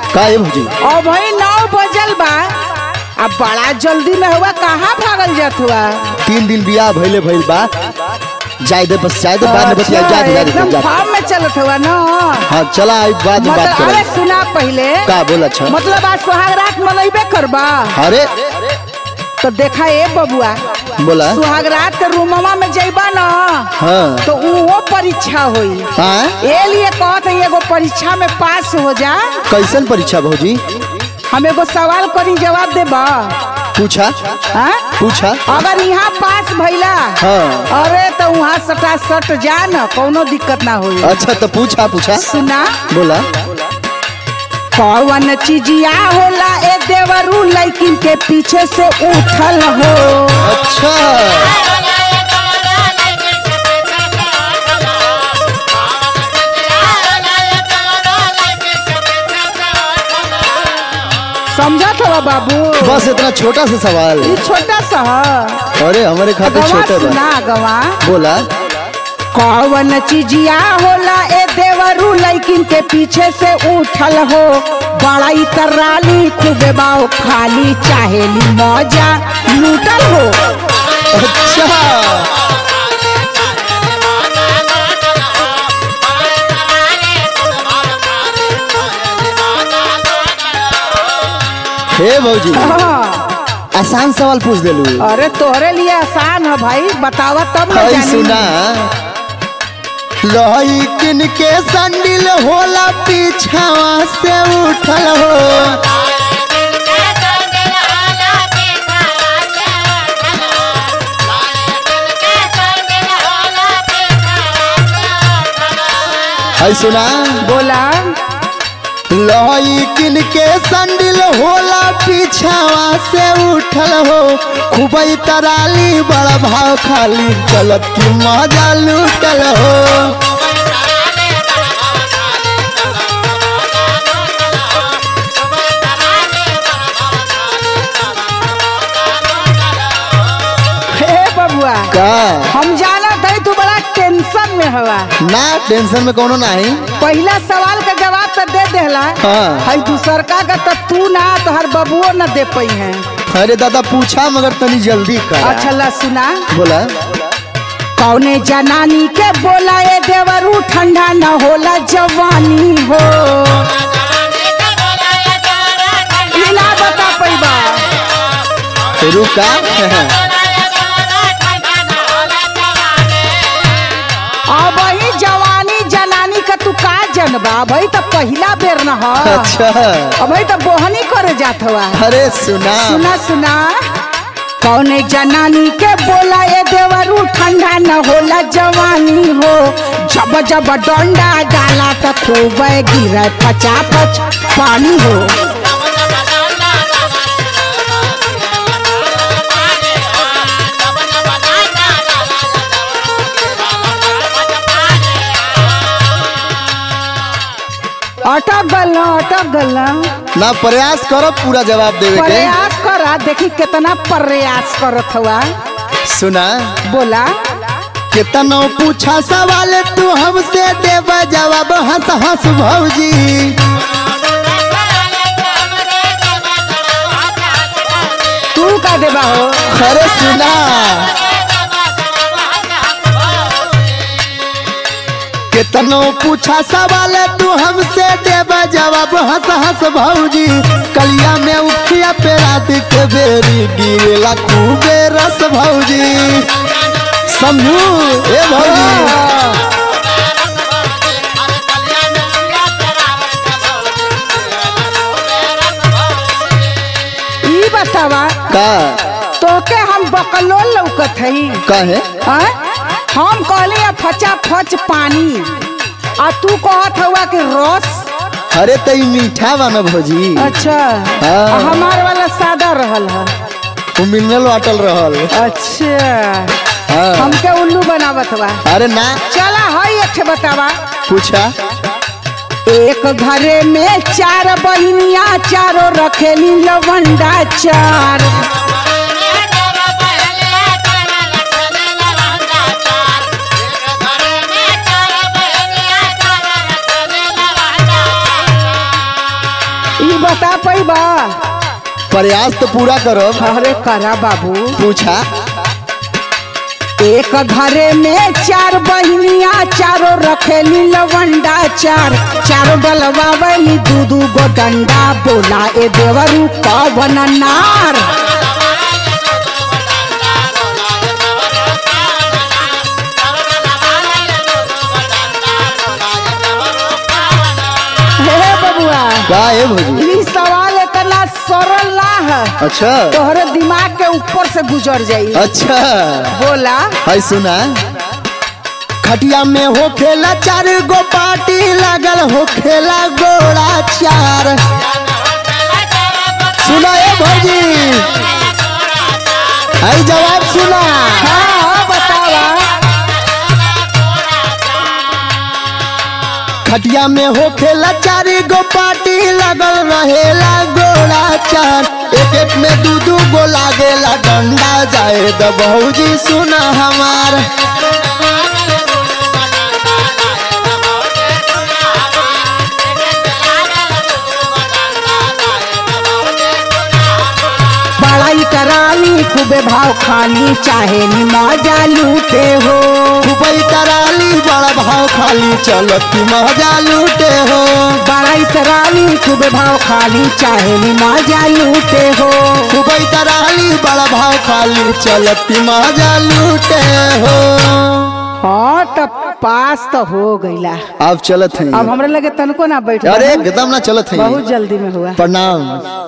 का है भौजी? और भाई 9 बजल बा, अब बड़ा जल्दी में हुआ, कहाँ भागल जात हुआ? 3 दिन बियाह भइले भइल बा, जाए दे बस, जाए दे बाद में बतिया, जा एकदम फार्म में चलत हुआ ना। हाँ चला आई बाद में बात करें। अरे सुना पहले का बोला? अच्छा मतलब आज सुहाग रात मनइबे करबा? अरे तो देखा ए बबुआ, बोला सुहाग रात के रूमवा में जइबा ना, हाँ तो वो परीक्षा होई। हाँ ए लिए कहत है एगो परीक्षा में पास हो जा। कैसन परीक्षा भौजी? हम एगो सवाल करी, जवाब देबा? पूछा हाँ? पूछा। अगर यहाँ पास भइला हाँ। अरे तो वहाँ सटा सट जा न, कोनो दिक्कत ना होई। अच्छा तो पूछा पूछा। सुना बोला। कौन चीजिया होला ए देवरू लड़किन के पीछे से उठल हो? अच्छा समझा था बाबू? बस इतना छोटा सा सवाल? ये छोटा सा है। अरे हमारे खाते छोटे बा। सुना गवा। बोला। कौन चीजिया होला ए देवरू लड़किन के पीछे से उठल हो? बड़ा तराली खूबे बाओ खाली चाहेली मौजा लूटल हो। अच्छा हे भौजी, आसान सवाल पूछ देलू। अरे तोहरे लिए आसान है भाई, बतावा तब ना जानी। सुना, लड़किन के संडिल होला पीछावा से उठल हो। है सुना। बोला। लड़किन के संडिल होला पीछावा से उठल हो। खूबई तराली बड़ा भाव खाली चलत की मजा लूटल हो। बबुआ का हम जाना था तू बड़ा टेंशन में हवा ना? टेंशन में कोनो नहीं। पहला सवाल का जवाब तो दे देला। हाँ। है दूसर का तो तू ना तो हर बबुओ न दे पाई है। अरे दादा पूछा मगर तनी जल्दी कर। अच्छा ला सुना। बोला। कौने जनानी के बोला ए देवरू ठंडा न होला जवानी हो? ना बता पैबा? रुका। अब ही जवानी जनानी का तू का जनबा भाई? तो पहला बेर न हो। अच्छा अब तो बोहनी करे जात हुआ। अरे सुना सुना सुना। कौने जनानी के बोला ए देवरू ठंडा न होला जवानी हो? जब जब डंडा डाला तो खूब गिरे पचा पच पानी हो। अटक गल ना, प्रयास करो पूरा जवाब देवे के। प्रयास करा, देखी कितना प्रयास करत हुआ। सुना। बोला। कितना पूछा सवाल तू हमसे देव जवाब हंस हंस भौजी। तू का देबा हो? अरे सुना। कितनो पूछा सवाल तू हमसे देव जवाब हंस हंस भौजी। कलिया में उखिया पे रात के बेरी गिरेला खूबे रस भौजी। समझू ए भौजी? ई बतावा का तोके हम बकलोल लौकत हई? काहे? हम कहली फचा फच पानी आ तू कहत हुआ कि रस। अरे तो मीठा बना भौजी। अच्छा। हाँ। हमार वाला सादा रहल है। वो मिनरल वाटर रहल। अच्छा। हाँ। हमके उल्लू बनावत बा। अरे ना। चला हई एक बतावा। पूछा। एक घरे में 4 बहिनिया, चारों रखेली लवंडा चार। बा? प्रयास तो पूरा करो। अरे करा बाबू। पूछा। एक घरे में 4 बहनिया, चारों रखेली लवंडा चार, चारों डलवावली 2-2 गो डंडा, बोला ए देवरू कवन नार। हे बबुआ का है भौजी? ई सवाल इतना सरल ना है। अच्छा। तोहरे दिमाग के ऊपर से गुजर जाई। अच्छा बोला। है सुना। खटिया में हो खेला 4 गो पार्टी, लगल हो खेला गोड़ा 4। सुना ए भौजी, है जवाब सुना। हाँ बतावा। खटिया में हो खेला 4 गो पार्टी, लगल रहेला गोड़ा 4। एक में 2-2 गो लागेला डंडा, जाए द भौजी सुना हमार। बड़ाई कराली खूबे भाव खाली, चाहे नि मजा लूटे हो। खूबई कराली बड़ा भाव खाली, चलती मजा लूटे हो। बड़ाई कराली खूबे भाव खाली, चाहे नि मजा लूटे हो। खूबई कराली बड़ा भाव खाली, चलती मजा लूटे हो। हाँ तब पास तो हो गईला। अब चलत है। अब हमरे लगे तनको ना बैठ। अरे एकदम ना चलत है। बहुत जल्दी में हुआ। प्रणाम।